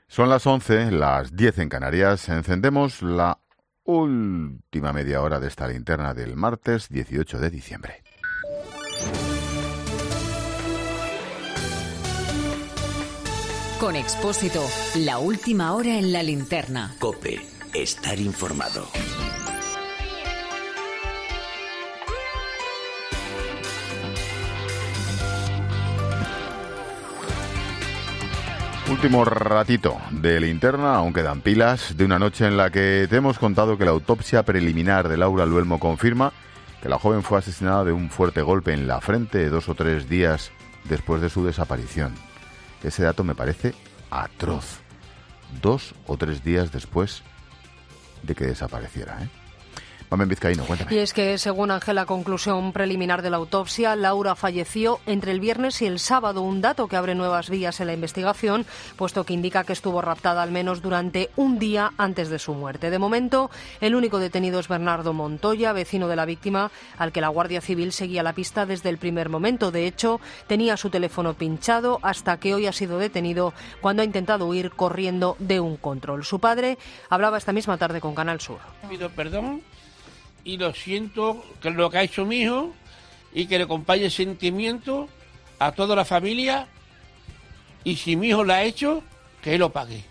Son las 11, las 10 en Canarias. Encendemos la última media hora de esta linterna del martes 18 de diciembre. Con Expósito, la última hora en la linterna. COPE, estar informado. Último ratito de linterna, aún quedan pilas, de una noche en la que te hemos contado que la autopsia preliminar de Laura Luelmo confirma que la joven fue asesinada de un fuerte golpe en la frente 2 o 3 días después de su desaparición. Ese dato me parece atroz. 2 o 3 días después de que desapareciera, ¿eh? Mamen Vizcaíno, cuéntame. Y es que, según la conclusión preliminar de la autopsia, Laura falleció entre el viernes y el sábado, un dato que abre nuevas vías en la investigación, puesto que indica que estuvo raptada al menos durante un día antes de su muerte. De momento, el único detenido es Bernardo Montoya, vecino de la víctima, al que la Guardia Civil seguía la pista desde el primer momento. De hecho, tenía su teléfono pinchado hasta que hoy ha sido detenido cuando ha intentado huir corriendo de un control. Su padre hablaba esta misma tarde con Canal Sur. Pido perdón y lo siento, que es lo que ha hecho mi hijo, y que le acompañe el sentimiento a toda la familia, y si mi hijo lo ha hecho, que él lo pague.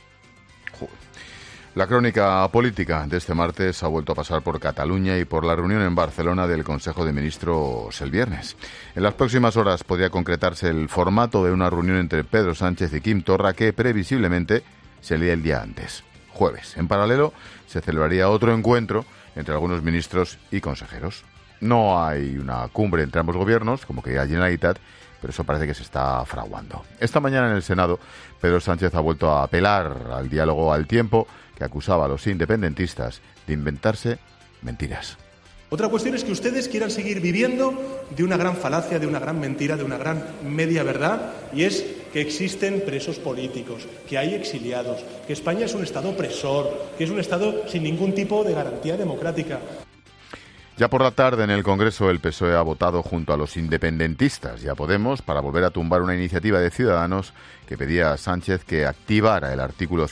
La crónica política de este martes ha vuelto a pasar por Cataluña y por la reunión en Barcelona del Consejo de Ministros el viernes. En las próximas horas podría concretarse el formato de una reunión entre Pedro Sánchez y Quim Torra, que previsiblemente sería el día antes, jueves. En paralelo, se celebraría otro encuentro entre algunos ministros y consejeros. No hay una cumbre entre ambos gobiernos, como quería Generalitat, pero eso parece que se está fraguando. Esta mañana en el Senado, Pedro Sánchez ha vuelto a apelar al diálogo al tiempo, que acusaba a los independentistas de inventarse mentiras. Otra cuestión es que ustedes quieran seguir viviendo de una gran falacia, de una gran mentira, de una gran media verdad, y es que existen presos políticos, que hay exiliados, que España es un Estado opresor, que es un Estado sin ningún tipo de garantía democrática. Ya por la tarde en el Congreso el PSOE ha votado junto a los independentistas y a Podemos para volver a tumbar una iniciativa de Ciudadanos que pedía a Sánchez que activara el artículo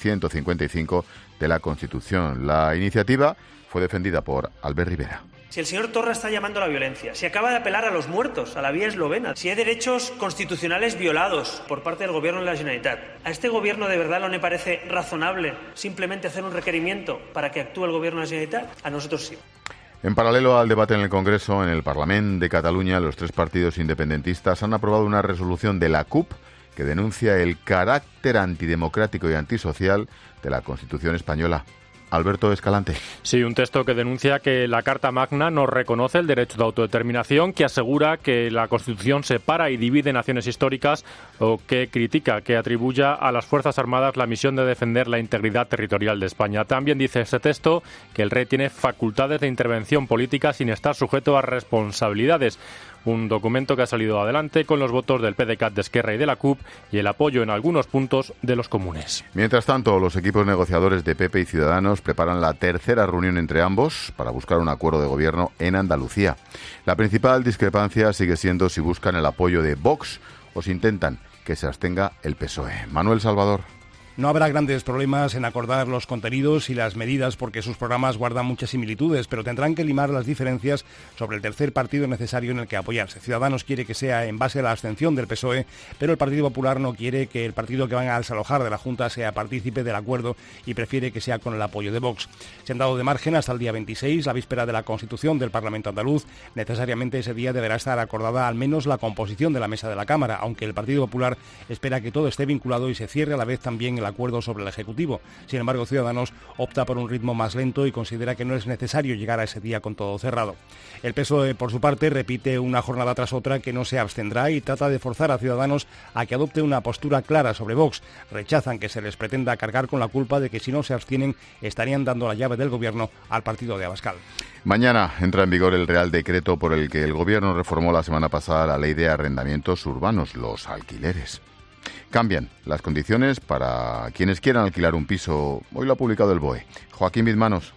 155 de la Constitución. La iniciativa fue defendida por Albert Rivera. Si el señor Torra está llamando a la violencia, si acaba de apelar a los muertos, a la vía eslovena, si hay derechos constitucionales violados por parte del Gobierno de la Generalitat, ¿a este Gobierno de verdad no le parece razonable simplemente hacer un requerimiento para que actúe el Gobierno de la Generalitat? A nosotros sí. En paralelo al debate en el Congreso, en el Parlamento de Cataluña, los 3 partidos independentistas han aprobado una resolución de la CUP que denuncia el carácter antidemocrático y antisocial de la Constitución española. Alberto Escalante. Sí, un texto que denuncia que la Carta Magna no reconoce el derecho de autodeterminación, que asegura que la Constitución separa y divide naciones históricas, o que critica que atribuya a las Fuerzas Armadas la misión de defender la integridad territorial de España. También dice este texto que el rey tiene facultades de intervención política sin estar sujeto a responsabilidades. Un documento que ha salido adelante con los votos del PDeCAT, de Esquerra y de la CUP y el apoyo en algunos puntos de los comunes. Mientras tanto, los equipos negociadores de PP y Ciudadanos preparan la tercera reunión entre ambos para buscar un acuerdo de gobierno en Andalucía. La principal discrepancia sigue siendo si buscan el apoyo de Vox o si intentan que se abstenga el PSOE. Manuel Salvador. No habrá grandes problemas en acordar los contenidos y las medidas porque sus programas guardan muchas similitudes, pero tendrán que limar las diferencias sobre el tercer partido necesario en el que apoyarse. Ciudadanos quiere que sea en base a la abstención del PSOE, pero el Partido Popular no quiere que el partido que van a desalojar de la Junta sea partícipe del acuerdo y prefiere que sea con el apoyo de Vox. Se han dado de margen hasta el día 26, la víspera de la constitución del Parlamento andaluz. Necesariamente ese día deberá estar acordada al menos la composición de la mesa de la Cámara, aunque el Partido Popular espera que todo esté vinculado y se cierre a la vez también el acuerdo sobre el Ejecutivo. Sin embargo, Ciudadanos opta por un ritmo más lento y considera que no es necesario llegar a ese día con todo cerrado. El PSOE, por su parte, repite una jornada tras otra que no se abstendrá y trata de forzar a Ciudadanos a que adopte una postura clara sobre Vox. Rechazan que se les pretenda cargar con la culpa de que si no se abstienen estarían dando la llave del gobierno al partido de Abascal. Mañana entra en vigor el Real Decreto por el que el Gobierno reformó la semana pasada la Ley de Arrendamientos Urbanos, los alquileres. Cambian las condiciones para quienes quieran alquilar un piso. Hoy lo ha publicado el BOE. Joaquín Bizmanos.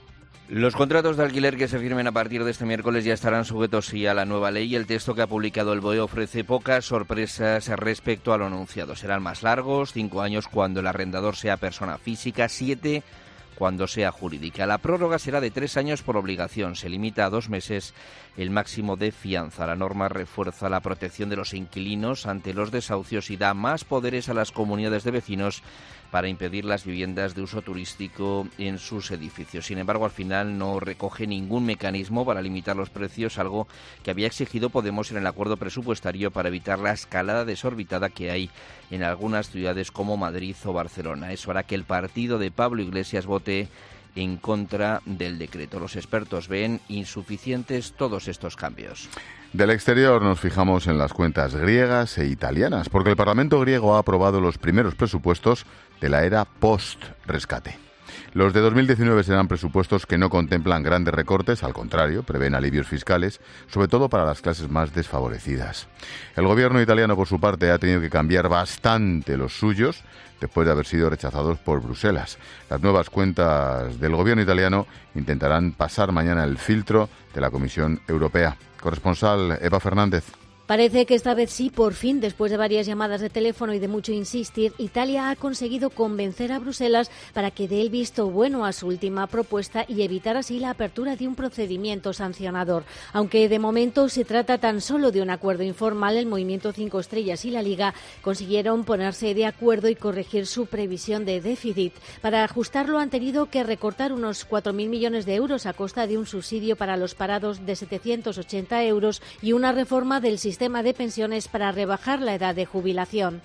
Los contratos de alquiler que se firmen a partir de este miércoles ya estarán sujetos sí a la nueva ley. El texto que ha publicado el BOE ofrece pocas sorpresas respecto a lo anunciado. Serán más largos, 5 años cuando el arrendador sea persona física, 7 cuando sea jurídica. La prórroga será de 3 años por obligación. Se limita a 2 meses el máximo de fianza. La norma refuerza la protección de los inquilinos ante los desahucios y da más poderes a las comunidades de vecinos para impedir las viviendas de uso turístico en sus edificios. Sin embargo, al final no recoge ningún mecanismo para limitar los precios, algo que había exigido Podemos en el acuerdo presupuestario para evitar la escalada desorbitada que hay en algunas ciudades como Madrid o Barcelona. Eso hará que el partido de Pablo Iglesias vote en contra del decreto. Los expertos ven insuficientes todos estos cambios. Del exterior nos fijamos en las cuentas griegas e italianas, porque el Parlamento griego ha aprobado los primeros presupuestos de la era post-rescate. Los de 2019 serán presupuestos que no contemplan grandes recortes, al contrario, prevén alivios fiscales, sobre todo para las clases más desfavorecidas. El gobierno italiano, por su parte, ha tenido que cambiar bastante los suyos después de haber sido rechazados por Bruselas. Las nuevas cuentas del gobierno italiano intentarán pasar mañana el filtro de la Comisión Europea. Corresponsal Eva Fernández. Parece que esta vez sí, por fin, después de varias llamadas de teléfono y de mucho insistir, Italia ha conseguido convencer a Bruselas para que dé el visto bueno a su última propuesta y evitar así la apertura de un procedimiento sancionador. Aunque de momento se trata tan solo de un acuerdo informal, el Movimiento 5 Estrellas y la Liga consiguieron ponerse de acuerdo y corregir su previsión de déficit. Para ajustarlo han tenido que recortar unos 4.000 millones de euros a costa de un subsidio para los parados de 780 euros y una reforma del sistema de pensiones para rebajar la edad de jubilación.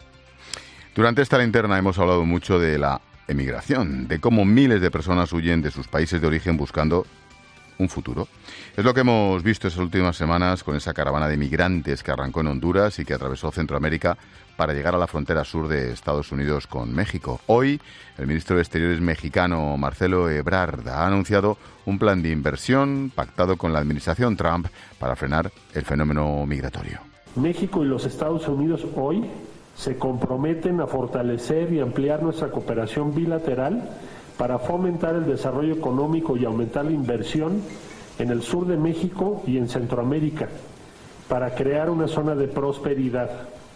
Durante esta linterna hemos hablado mucho de la emigración, de cómo miles de personas huyen de sus países de origen buscando un futuro. Es lo que hemos visto estas últimas semanas con esa caravana de migrantes que arrancó en Honduras y que atravesó Centroamérica para llegar a la frontera sur de Estados Unidos con México. Hoy, el ministro de Exteriores mexicano, Marcelo Ebrard, ha anunciado un plan de inversión pactado con la administración Trump para frenar el fenómeno migratorio. México y los Estados Unidos hoy se comprometen a fortalecer y ampliar nuestra cooperación bilateral para fomentar el desarrollo económico y aumentar la inversión en el sur de México y en Centroamérica, para crear una zona de prosperidad.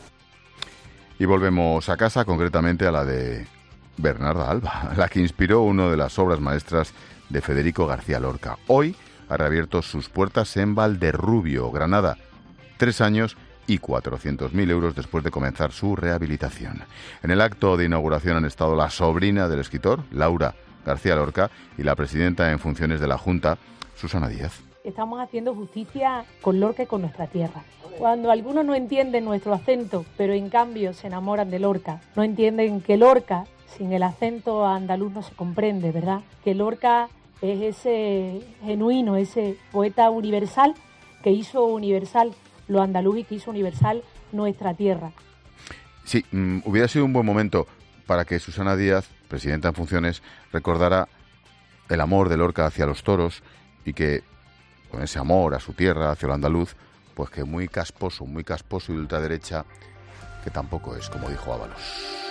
Y volvemos a casa, concretamente a la de Bernarda Alba, la que inspiró una de las obras maestras de Federico García Lorca. Hoy ha reabierto sus puertas en Valderrubio, Granada. 3 años y 400.000 euros después de comenzar su rehabilitación. En el acto de inauguración han estado la sobrina del escritor, Laura García Lorca, y la presidenta en funciones de la Junta, Susana Díaz. Estamos haciendo justicia con Lorca y con nuestra tierra. Cuando algunos no entienden nuestro acento, pero en cambio se enamoran de Lorca, no entienden que Lorca, sin el acento andaluz no se comprende, ¿verdad? Que Lorca es ese genuino, ese poeta universal que hizo universal lo andaluz y que hizo universal nuestra tierra. Sí, hubiera sido un buen momento para que Susana Díaz, presidenta en funciones, recordara el amor de Lorca hacia los toros y que con ese amor a su tierra, hacia lo andaluz, pues que muy casposo y de ultraderecha, que tampoco es, como dijo Ábalos.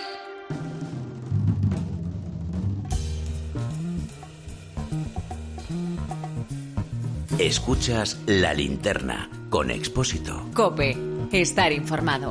Escuchas La Linterna con Expósito. COPE. Estar informado.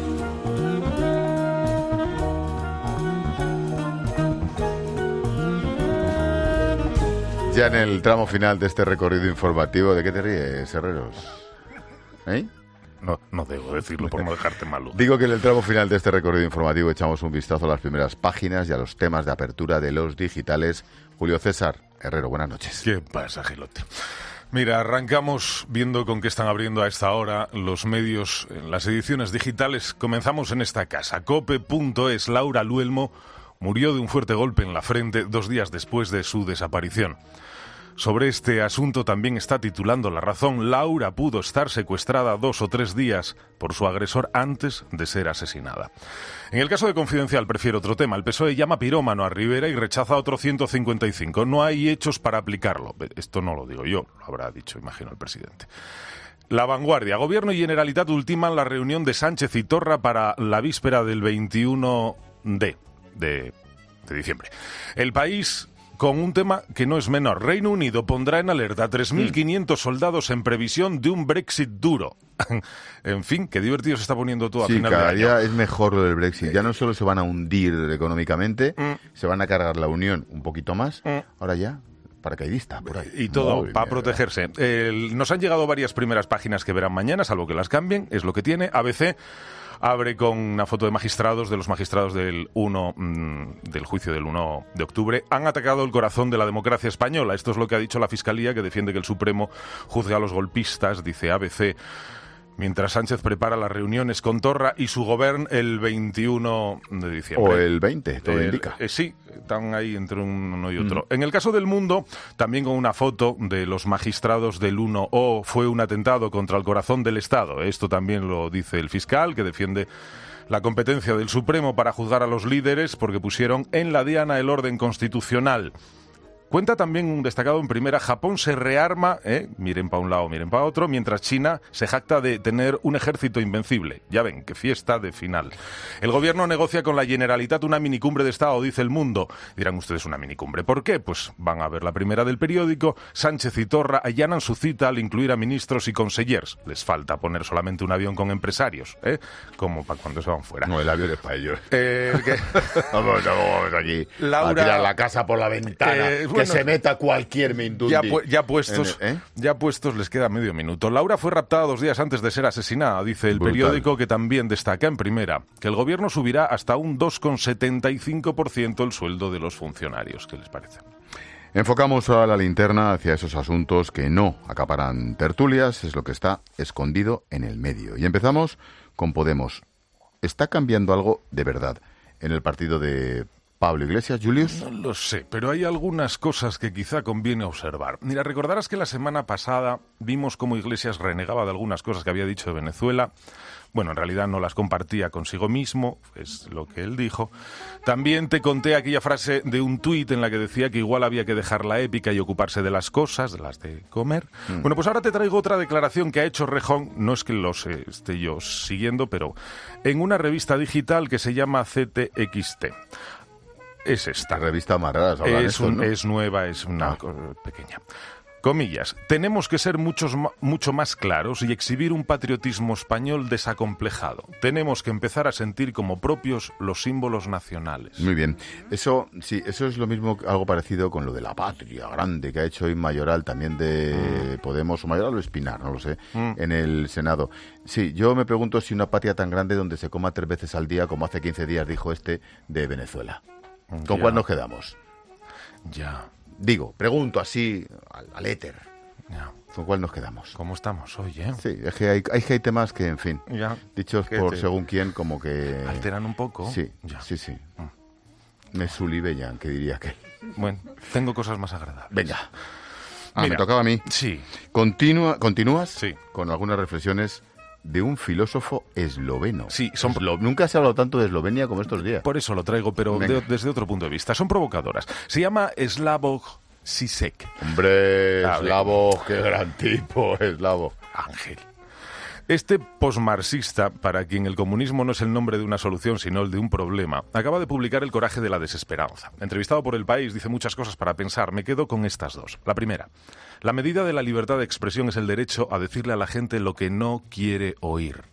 Ya en el tramo final de este recorrido informativo, ¿de qué te ríes, Herreros? ¿Eh? No debo decirlo por no dejarte malo. Digo que en el tramo final de este recorrido informativo echamos un vistazo a las primeras páginas y a los temas de apertura de los digitales. Julio César Herrero, buenas noches. ¿Qué pasa, Gilote? Mira, arrancamos viendo con qué están abriendo a esta hora los medios en las ediciones digitales. Comenzamos en esta casa. Cope.es. Laura Luelmo murió de un fuerte golpe en la frente 2 días después de su desaparición. Sobre este asunto también está titulando La Razón. Laura pudo estar secuestrada 2 o 3 días por su agresor antes de ser asesinada. En el caso de Confidencial prefiero otro tema. El PSOE llama pirómano a Rivera y rechaza otro 155. No hay hechos para aplicarlo. Esto no lo digo yo, lo habrá dicho, imagino, el presidente. La Vanguardia. Gobierno y Generalitat ultiman la reunión de Sánchez y Torra para la víspera del 21 de diciembre. El País con un tema que no es menor. Reino Unido pondrá en alerta a 3.500 soldados en previsión de un Brexit duro. En fin, qué divertido se está poniendo todo a final de año. Sí, cada día es mejor lo del Brexit. Ya no solo se van a hundir económicamente, se van a cargar la Unión un poquito más, ahora ya paracaidista por ahí. Y todo para protegerse. Nos han llegado varias primeras páginas que verán mañana, salvo que las cambien, es lo que tiene. ABC abre con una foto de magistrados, de los magistrados del juicio del 1 de octubre. Han atacado el corazón de la democracia española. Esto es lo que ha dicho la Fiscalía, que defiende que el Supremo juzgue a los golpistas, dice ABC, mientras Sánchez prepara las reuniones con Torra y su gobierno el 21 de diciembre. O el 20, todo indica. Sí, están ahí entre uno y otro. En el caso del Mundo, también con una foto de los magistrados del 1O, fue un atentado contra el corazón del Estado. Esto también lo dice el fiscal, que defiende la competencia del Supremo para juzgar a los líderes porque pusieron en la diana el orden constitucional. Cuenta también un destacado en primera, Japón se rearma, miren para un lado, miren para otro, mientras China se jacta de tener un ejército invencible. Ya ven, qué fiesta de final. El gobierno negocia con la Generalitat una minicumbre de Estado, dice El Mundo. Dirán ustedes, una minicumbre. ¿Por qué? Pues van a ver la primera del periódico. Sánchez y Torra allanan su cita al incluir a ministros y consellers. Les falta poner solamente un avión con empresarios, como para cuando se van fuera. No, el avión es para ellos. Vamos aquí Laura, a tirar la casa por la ventana. Que se meta cualquier mindundi. Ya puestos les queda medio minuto. Laura fue raptada 2 días antes de ser asesinada, dice el periódico, que también destaca en primera que el gobierno subirá hasta un 2,75% el sueldo de los funcionarios. ¿Qué les parece? Enfocamos a la linterna hacia esos asuntos que no acaparan tertulias, es lo que está escondido en el medio. Y empezamos con Podemos. ¿Está cambiando algo de verdad en el partido de Pablo Iglesias, Julius? No lo sé, pero hay algunas cosas que quizá conviene observar. Mira, recordarás que la semana pasada vimos cómo Iglesias renegaba de algunas cosas que había dicho de Venezuela. Bueno, en realidad no las compartía consigo mismo, es lo que él dijo. También te conté aquella frase de un tuit en la que decía que igual había que dejar la épica y ocuparse de las cosas, de las de comer. Bueno, pues ahora te traigo otra declaración que ha hecho Rejón, no es que los esté yo siguiendo, pero en una revista digital que se llama CTXT. Es esta. La revista más rara, ¿no? Es nueva, es una pequeña. Comillas, tenemos que ser mucho más claros y exhibir un patriotismo español desacomplejado. Tenemos que empezar a sentir como propios los símbolos nacionales. Muy bien. Eso es lo mismo, algo parecido con lo de la patria grande que ha hecho hoy Mayoral, también de Podemos, o Mayoral o Espinar, no lo sé, en el Senado. Sí, yo me pregunto si una patria tan grande donde se coma 3 veces al día, como hace 15 días dijo de Venezuela. ¿Con cuál nos quedamos? Ya. Digo, pregunto así al éter. Ya. ¿Con cuál nos quedamos? ¿Cómo estamos hoy, Sí, es que hay temas que, en fin, dichos por según quién, como que alteran un poco. Sí, ya. Sí. Me sulibellan, que diría que. Bueno, tengo cosas más agradables. Venga. Mira, me tocaba a mí. Sí. ¿Continúas? Sí. Con algunas reflexiones de un filósofo esloveno. Sí, nunca se ha hablado tanto de Eslovenia como estos días. Por eso lo traigo, pero desde otro punto de vista. Son provocadoras. Se llama Slavoj Žižek. Hombre, Slavoj, qué gran tipo, Slavoj. Ángel. Este posmarxista, para quien el comunismo no es el nombre de una solución, sino el de un problema, acaba de publicar El coraje de la desesperanza. Entrevistado por El País, dice muchas cosas para pensar. Me quedo con estas dos. La primera, la medida de la libertad de expresión es el derecho a decirle a la gente lo que no quiere oír.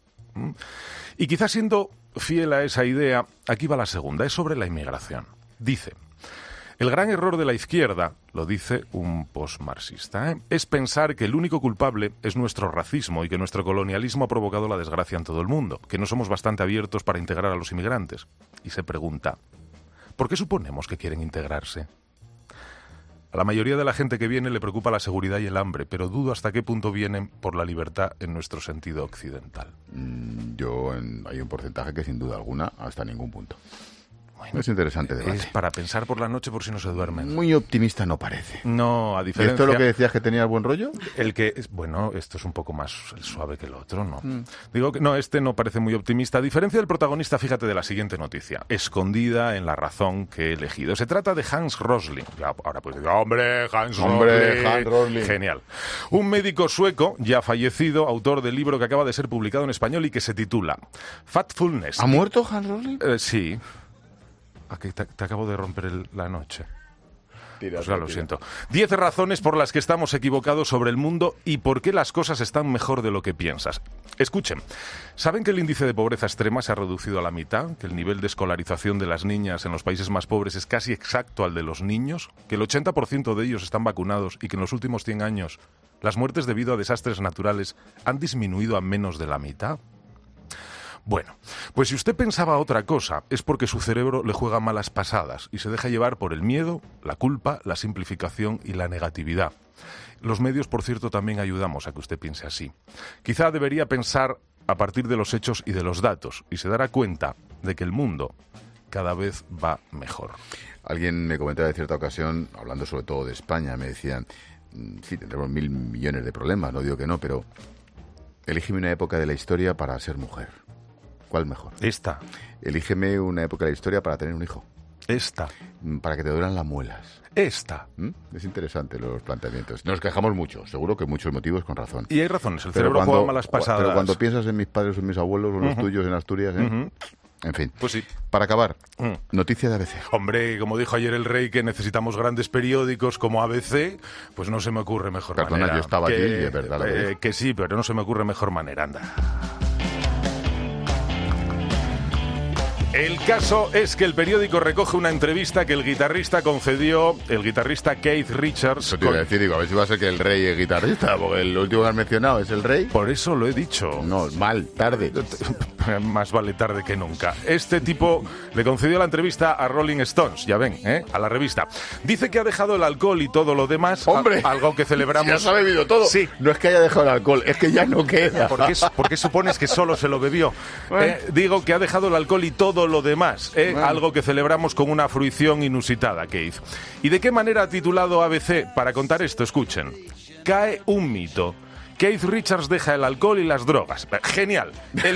Y quizás siendo fiel a esa idea, aquí va la segunda, es sobre la inmigración. Dice: el gran error de la izquierda, lo dice un posmarxista, es pensar que el único culpable es nuestro racismo y que nuestro colonialismo ha provocado la desgracia en todo el mundo, que no somos bastante abiertos para integrar a los inmigrantes. Y se pregunta, ¿por qué suponemos que quieren integrarse? A la mayoría de la gente que viene le preocupa la seguridad y el hambre, pero dudo hasta qué punto vienen por la libertad en nuestro sentido occidental. Hay un porcentaje que sin duda alguna hasta ningún punto. Bueno, es interesante debate. Es para pensar por la noche por si no se duermen. Muy optimista no parece. No, a diferencia... ¿Y esto es lo que decías que tenía buen rollo? Bueno, esto es un poco más suave que el otro, ¿no? Digo que no, este no parece muy optimista. A diferencia del protagonista, fíjate de la siguiente noticia, escondida en la razón que he elegido. Se trata de Hans Rosling. Ahora pues digo, Hans Rosling. Genial. Un médico sueco, ya fallecido, autor del libro que acaba de ser publicado en español y que se titula Fatfulness. ¿Ha muerto Hans Rosling? Sí. Aquí te acabo de romper la noche. Pues ya lo siento. 10 razones por las que estamos equivocados sobre el mundo y por qué las cosas están mejor de lo que piensas. Escuchen, ¿saben que el índice de pobreza extrema se ha reducido a la mitad? ¿Que el nivel de escolarización de las niñas en los países más pobres es casi exacto al de los niños? ¿Que el 80% de ellos están vacunados y que en los últimos 100 años las muertes debido a desastres naturales han disminuido a menos de la mitad? Bueno, pues si usted pensaba otra cosa, es porque su cerebro le juega malas pasadas y se deja llevar por el miedo, la culpa, la simplificación y la negatividad. Los medios, por cierto, también ayudamos a que usted piense así. Quizá debería pensar a partir de los hechos y de los datos y se dará cuenta de que el mundo cada vez va mejor. Alguien me comentaba en cierta ocasión, hablando sobre todo de España, me decían, sí, tendremos 1.000 millones de problemas, no digo que no, pero elígeme una época de la historia para ser mujer. ¿Cuál mejor? Esta. Elígeme una época de la historia para tener un hijo. Esta. Para que te duran las muelas. Esta. Es interesante los planteamientos. Nos quejamos mucho, seguro que muchos motivos con razón. Y hay razones, el cerebro juega malas pasadas. Pero cuando piensas en mis padres o en mis abuelos o en los tuyos en Asturias, en fin. Pues sí. Para acabar, noticia de ABC. Hombre, como dijo ayer el rey que necesitamos grandes periódicos como ABC, pues no se me ocurre mejor manera. Perdona, yo estaba allí, de verdad. Que sí, pero no se me ocurre mejor manera, anda. El caso es que el periódico recoge una entrevista que el guitarrista concedió, el guitarrista Keith Richards. Eso te iba a decir, digo, a ver si va a ser que el rey es guitarrista, porque el último que has mencionado es el rey. Por eso lo he dicho. No, mal, tarde. Más vale tarde que nunca. Este tipo le concedió la entrevista a Rolling Stones, ya ven, a la revista. Dice que ha dejado el alcohol y todo lo demás. ¡Hombre! Algo que celebramos. Ya se ha bebido todo. Sí. No es que haya dejado el alcohol, es que ya no queda. ¿Por qué supones que solo se lo bebió? Digo que ha dejado el alcohol y todo lo demás, algo que celebramos con una fruición inusitada, Keith. ¿Y de qué manera ha titulado ABC para contar esto? Escuchen. Cae un mito. Keith Richards deja el alcohol y las drogas. Genial.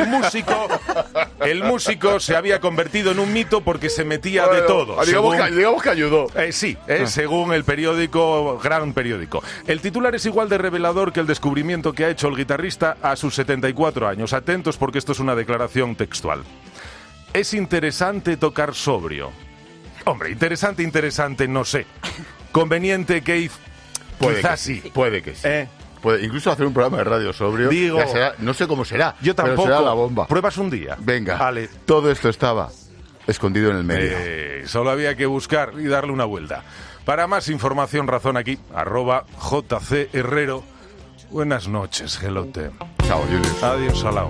El músico se había convertido en un mito porque se metía de todo. Digamos que ayudó. Sí, según el periódico, gran periódico. El titular es igual de revelador que el descubrimiento que ha hecho el guitarrista a sus 74 años. Atentos porque esto es una declaración textual. Es interesante tocar sobrio. Hombre, interesante, no sé. Conveniente, Keith, quizás sí. Puede que sí. Puede incluso hacer un programa de radio sobrio. Digo, ya será, no sé cómo será. Yo tampoco. Pero será la bomba. Pruebas un día. Venga. Vale. Todo esto estaba escondido en el medio. Solo había que buscar y darle una vuelta. Para más información, razón aquí, @JCHerrero. Buenas noches, gelote. Chao, Julius. Adiós, Salao.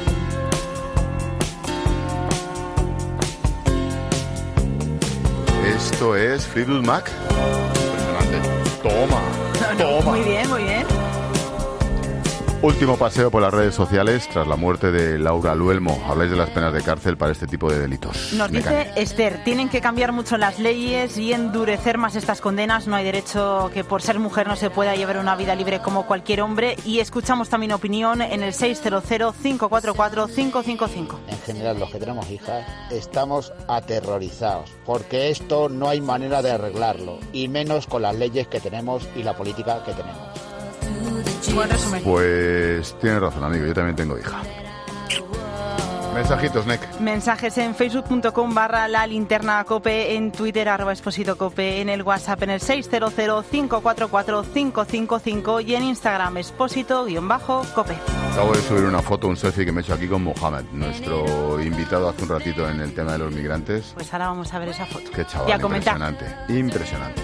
Esto es Fleetwood Mac. Impresionante. Toma. Muy bien, muy bien. Último paseo por las redes sociales tras la muerte de Laura Luelmo. Habláis de las penas de cárcel para este tipo de delitos. Nos dice Esther, tienen que cambiar mucho las leyes y endurecer más estas condenas. No hay derecho que por ser mujer no se pueda llevar una vida libre como cualquier hombre. Y escuchamos también opinión en el 600-544-555. En general, los que tenemos hijas, estamos aterrorizados, porque esto no hay manera de arreglarlo, y menos con las leyes que tenemos y la política que tenemos. Buen resumen. Pues tienes razón, amigo, yo también tengo hija. Mensajitos, Nek. Mensajes en facebook.com/lalinternacope, en Twitter @expositocope, en el WhatsApp en el 600-544-555 y en Instagram expósito_cope. Acabo de subir una foto, un selfie que me he hecho aquí con Mohamed, nuestro invitado hace un ratito en el tema de los migrantes. Pues ahora vamos a ver esa foto. Qué chaval, impresionante.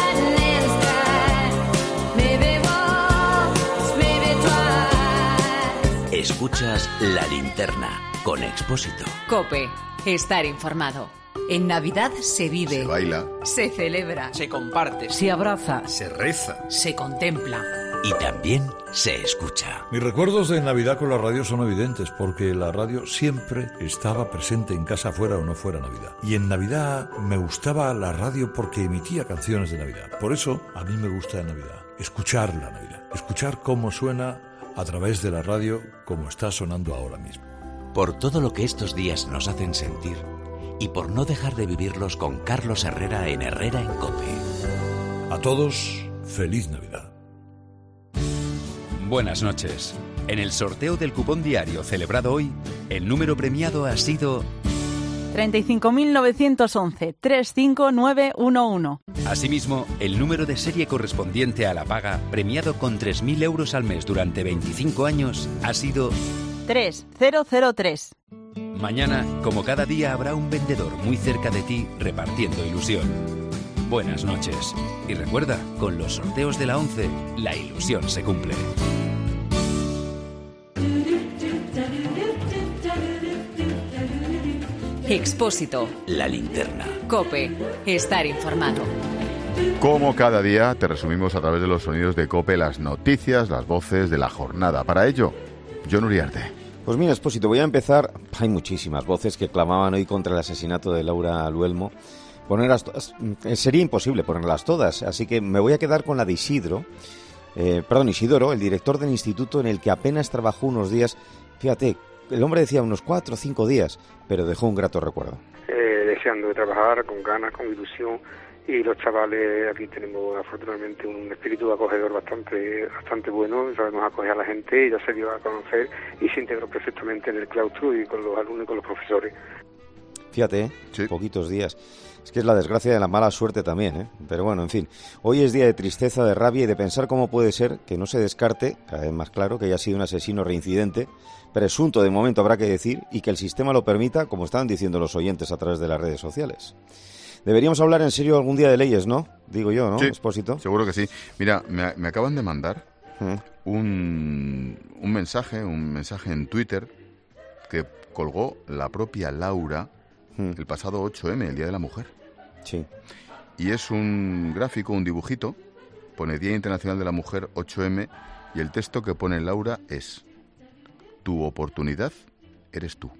Escuchas La Linterna con Expósito. COPE. Estar informado. En Navidad se vive. Se baila. Se celebra. Se comparte. Se abraza. Se reza. Se contempla. Y también se escucha. Mis recuerdos de Navidad con la radio son evidentes, porque la radio siempre estaba presente en casa, fuera o no fuera Navidad. Y en Navidad me gustaba la radio porque emitía canciones de Navidad. Por eso a mí me gusta Navidad. Escuchar la Navidad. Escuchar cómo suena a través de la radio, como está sonando ahora mismo. Por todo lo que estos días nos hacen sentir y por no dejar de vivirlos con Carlos Herrera en Herrera en COPE. A todos, feliz Navidad. Buenas noches. En el sorteo del cupón diario celebrado hoy, el número premiado ha sido 35.911 35911. Asimismo, el número de serie correspondiente a la paga, premiado con 3.000 euros al mes durante 25 años, ha sido 3003. Mañana, como cada día, habrá un vendedor muy cerca de ti repartiendo ilusión. Buenas noches. Y recuerda, con los sorteos de la 11, la ilusión se cumple. Expósito. La linterna. COPE. Estar informado. Como cada día, te resumimos a través de los sonidos de COPE las noticias, las voces de la jornada. Para ello, Jon Uriarte. Pues mira, Expósito, voy a empezar. Hay muchísimas voces que clamaban hoy contra el asesinato de Laura Luelmo. Ponerlas todas, sería imposible ponerlas todas, así que me voy a quedar con la de Isidoro, el director del instituto en el que apenas trabajó unos días. Fíjate, el hombre decía unos 4 o 5 días, pero dejó un grato recuerdo. Deseando trabajar con ganas, con ilusión, y los chavales aquí tenemos afortunadamente un espíritu acogedor bastante bueno, sabemos acoger a la gente, ella se dio a conocer y se integró perfectamente en el claustro y con los alumnos y con los profesores. Fíjate, sí. Poquitos días. Es que es la desgracia de la mala suerte también, ¿eh? Pero bueno, en fin. Hoy es día de tristeza, de rabia y de pensar cómo puede ser que no se descarte, cada vez más claro, que haya sido un asesino reincidente, presunto de momento habrá que decir, y que el sistema lo permita, como estaban diciendo los oyentes a través de las redes sociales. Deberíamos hablar en serio algún día de leyes, ¿no? Digo yo, ¿no, sí, Expósito? Seguro que sí. Mira, me acaban de mandar un mensaje en Twitter que colgó la propia Laura el pasado 8M, el Día de la Mujer. Sí. Y es un gráfico, un dibujito, pone Día Internacional de la Mujer 8M, y el texto que pone Laura es: tu oportunidad eres tú.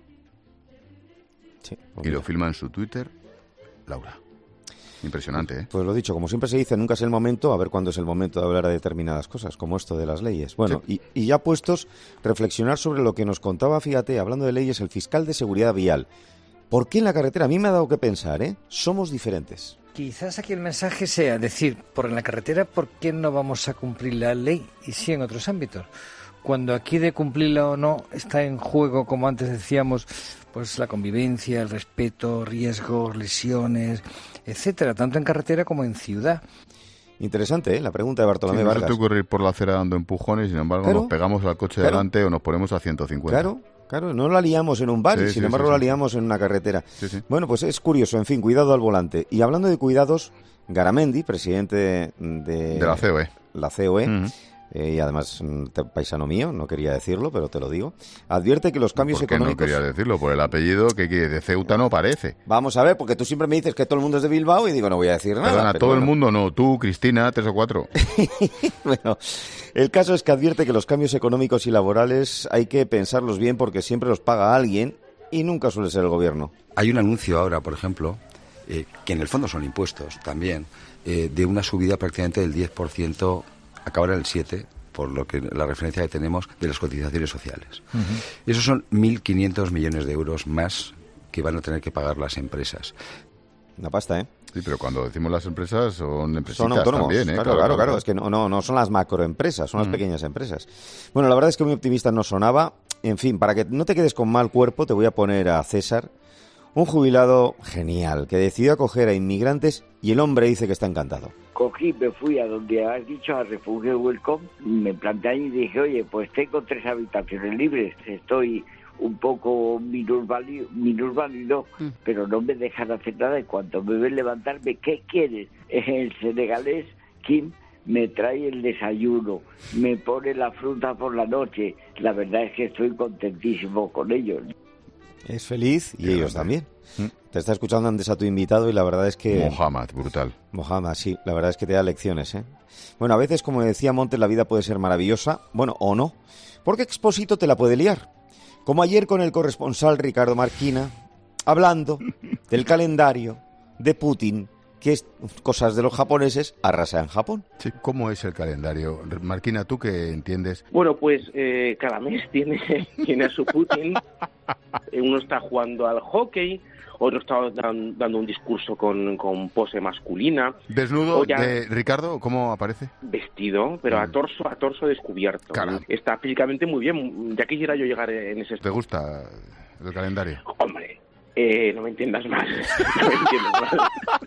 Sí, y lo filma en su Twitter Laura. Impresionante, ¿eh? Pues lo dicho, como siempre se dice, nunca es el momento, a ver cuándo es el momento de hablar de determinadas cosas, como esto de las leyes. Bueno, sí. y ya puestos, reflexionar sobre lo que nos contaba, fíjate, hablando de leyes, el fiscal de seguridad vial. ¿Por qué en la carretera? A mí me ha dado que pensar, ¿eh? Somos diferentes. Quizás aquí el mensaje sea decir, por en la carretera, ¿por qué no vamos a cumplir la ley? Y sí en otros ámbitos. Cuando aquí de cumplirla o no está en juego, como antes decíamos, pues la convivencia, el respeto, riesgos, lesiones, etcétera, tanto en carretera como en ciudad. Interesante, ¿eh? La pregunta de Bartolomé Vargas. No se te ocurre ir por la acera dando empujones y sin embargo nos pegamos al coche delante o nos ponemos a 150. Claro, no la liamos en un bar y sin embargo la liamos en una carretera. Sí. Bueno, pues es curioso, en fin, cuidado al volante. Y hablando de cuidados, Garamendi, presidente de la COE. La COE, y además paisano mío, no quería decirlo, pero te lo digo, advierte que los cambios económicos... ¿Por qué no quería decirlo? Por el apellido que de Ceuta no parece. Vamos a ver, porque tú siempre me dices que todo el mundo es de Bilbao y digo, no voy a decir nada. Perdona, todo el mundo no, tú, Cristina, 3 o 4. Bueno, el caso es que advierte que los cambios económicos y laborales hay que pensarlos bien porque siempre los paga alguien y nunca suele ser el gobierno. Hay un anuncio ahora, por ejemplo, que en el fondo son impuestos también, de una subida prácticamente del 10%, acabará el 7%, por lo que la referencia que tenemos de las cotizaciones sociales. Esos son 1.500 millones de euros más que van a tener que pagar las empresas. Una pasta, ¿eh? Sí, pero cuando decimos las empresas son empresitas son autónomos también, ¿eh? Claro. Es que no son las macroempresas, son las pequeñas empresas. Bueno, la verdad es que muy optimista no sonaba. En fin, para que no te quedes con mal cuerpo, te voy a poner a César, un jubilado genial que decidió acoger a inmigrantes y el hombre dice que está encantado. Cogí, me fui a donde has dicho, a Refugio Welcome, me planteé ahí y dije, oye, pues tengo 3 habitaciones libres, estoy un poco minusválido, pero no me dejan hacer nada. En cuanto me ven levantarme, ¿qué quieres? El senegalés, Kim, me trae el desayuno, me pone la fruta por la noche. La verdad es que estoy contentísimo con ellos. Es feliz y ellos también. Te está escuchando antes a tu invitado y la verdad es que... Mohamed, brutal. Mohamed, sí, la verdad es que te da lecciones, ¿eh? Bueno, a veces, como decía Montes, la vida puede ser maravillosa, bueno, o no, porque Expósito te la puede liar. Como ayer con el corresponsal Ricardo Marquina, hablando del calendario de Putin, que es cosas de los japoneses, arrasa en Japón. Sí, ¿cómo es el calendario? Marquina, ¿tú qué entiendes? Bueno, pues cada mes tiene a su Putin. Uno está jugando al hockey, otro está dando un discurso con pose masculina. ¿Desnudo de Ricardo? ¿Cómo aparece? Vestido, pero a torso descubierto. Caramba. Está físicamente muy bien. Ya quisiera yo llegar en ese... ¿Te gusta el calendario? Hombre, No me entiendas mal. No me entiendas mal.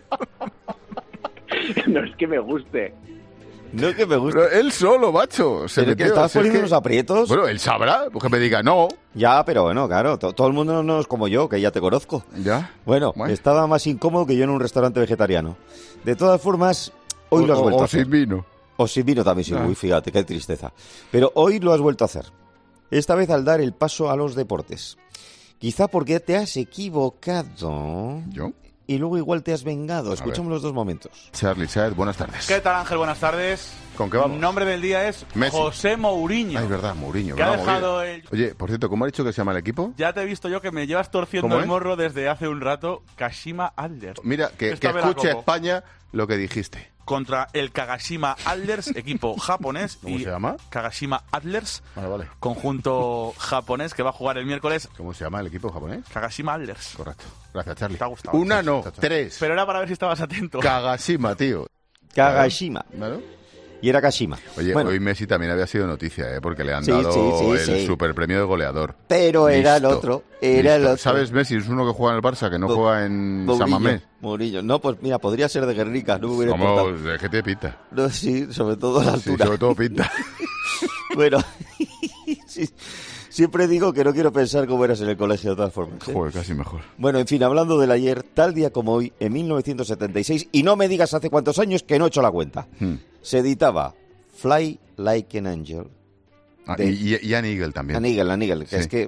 No es que me guste. No es que me guste. Pero él solo, macho. ¿Pero que estás poniendo unos aprietos? Bueno, él sabrá, porque me diga no. Ya, pero bueno, claro, todo el mundo no es como yo, que ya te conozco. Ya. Bueno, estaba más incómodo que yo en un restaurante vegetariano. De todas formas, hoy lo has vuelto a hacer. O sin vino. O sin vino también, sí. Uy, fíjate, qué tristeza. Pero hoy lo has vuelto a hacer. Esta vez al dar el paso a los deportes. Quizá porque te has equivocado. ¿Yo? Y luego igual te has vengado. Escuchamos los dos momentos. Charlie Saez, buenas tardes. ¿Qué tal, Ángel? Buenas tardes. ¿Con qué vamos? El nombre del día es Messi. José Mourinho. Ay, verdad, Mourinho. Que ha dejado el... Oye, por cierto, ¿cómo ha dicho que se llama el equipo? Ya te he visto yo que me llevas torciendo el morro desde hace un rato. Kashima Antlers. Mira, que escuche España lo que dijiste. Contra el Kagashima Antlers, equipo japonés. ¿Cómo se llama? Kagashima Antlers, vale. Conjunto japonés que va a jugar el miércoles. ¿Cómo se llama el equipo japonés? Kagashima Antlers. Correcto. Gracias, Charlie. ¿Te ha gustado? Una no, tres. Pero era para ver si estabas atento. Kagashima, tío. Kagashima. ¿Vale? Y era Kashima. Oye, bueno, hoy Messi también había sido noticia, porque le han dado el superpremio de goleador. Pero era el otro. Era el otro. ¿Sabes, Messi? Es uno que juega en el Barça, que no juega en San Mamés. Mourinho. No, pues mira, podría ser de Guernica. No me hubiera Como, importado. ¿de qué te pinta? No, sí, sobre todo la altura. Sí, sobre todo pinta. Bueno, sí, siempre digo que no quiero pensar cómo eras en el colegio de todas formas. Joder, casi mejor. Bueno, en fin, hablando del ayer, tal día como hoy, en 1976, y no me digas hace cuántos años que no he hecho la cuenta, se editaba Fly Like an Angel. Y An Eagle también. An Eagle, que es que...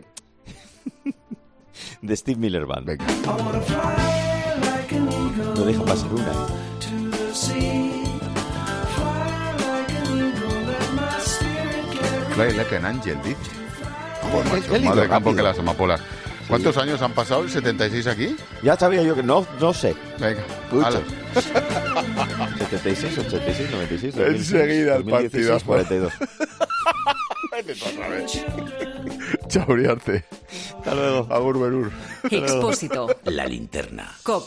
de Steve Miller Band. Venga. No deja pasar una. Fly Like an Angel, dice. Joder, más de campo que las amapolas. ¿Cuántos años han pasado? ¿El 76 aquí? Ya sabía yo que no sé. Venga, 76, 86, 96, 2016, enseguida el 2016, partido 42. Otra vez. Chao, Uriarte. Hasta luego. Agur, Berur. Expósito. La linterna.